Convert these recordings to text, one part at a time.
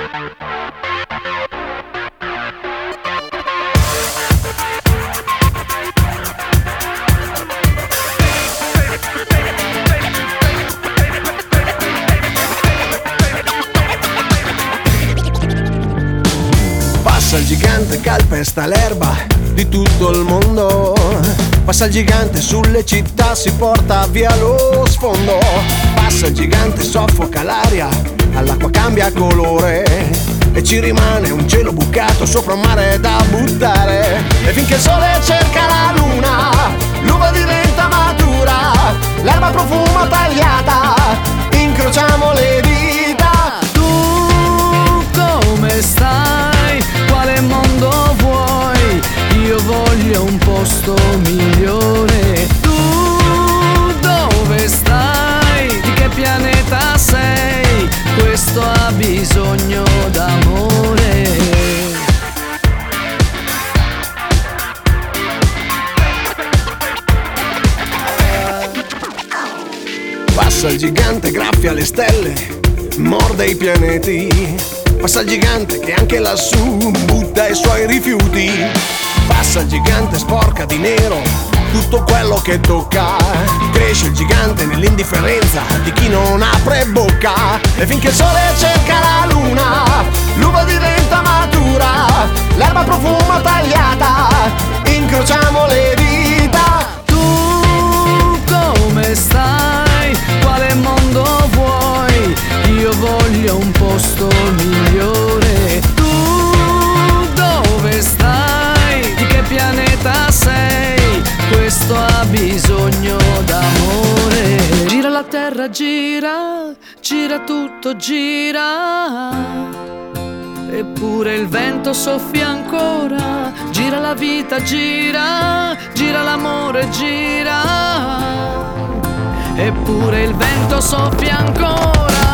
Passa il gigante, calpesta l'erba di tutto il mondo. Passa il gigante sulle città, si porta via lo sfondo. Passa il gigante, soffoca l'aria, all'acqua cambia colore. E ci rimane un cielo bucato sopra un mare da buttare. E finché il sole cerca la luna, l'uva diventa matura, l'erba profuma tagliata, incrociamo le dita. Tu come stai? Quale mondo vuoi? Io voglio un posto migliore. Tu dove stai? Di che pianeta sei? Questo ha bisogno d'amore. Passa il gigante, graffia le stelle, morde i pianeti. Passa il gigante che anche lassù butta i suoi rifiuti. Passa il gigante, sporca di nero tutto quello che tocca. Cresce il gigante nell'indifferenza di chi non apre bocca. E finché il sole cerca la luna, l'uva diventa matura, l'erba profuma tagliata, incrociamo le dita. Tu come stai? Quale mondo vuoi? Io voglio un posto migliore. Tu dove stai? Di che pianeta sei? Questo ha bisogno d'amore. Gira la terra, gira, gira tutto, gira. Eppure il vento soffia ancora. Gira la vita, gira, gira l'amore, gira. Eppure il vento soffia ancora.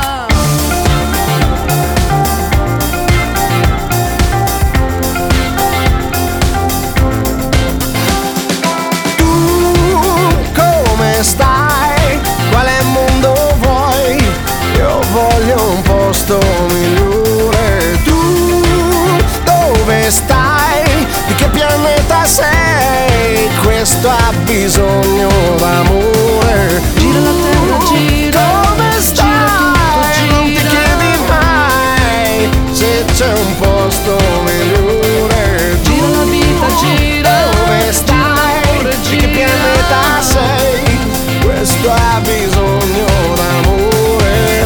Stai? Quale mondo vuoi? Io voglio un posto migliore. Tu dove stai? Di che pianeta sei? Questo ha bisogno d'amore. Gira la terra, gira. Dove stai? Gira tutto, non ti chiedi mai se c'è un posto migliore. Gira la vita, gira. Dove stai? Di che pianeta sei? Questo ha bisogno d'amore.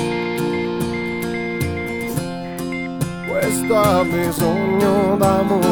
Questo ha bisogno d'amore.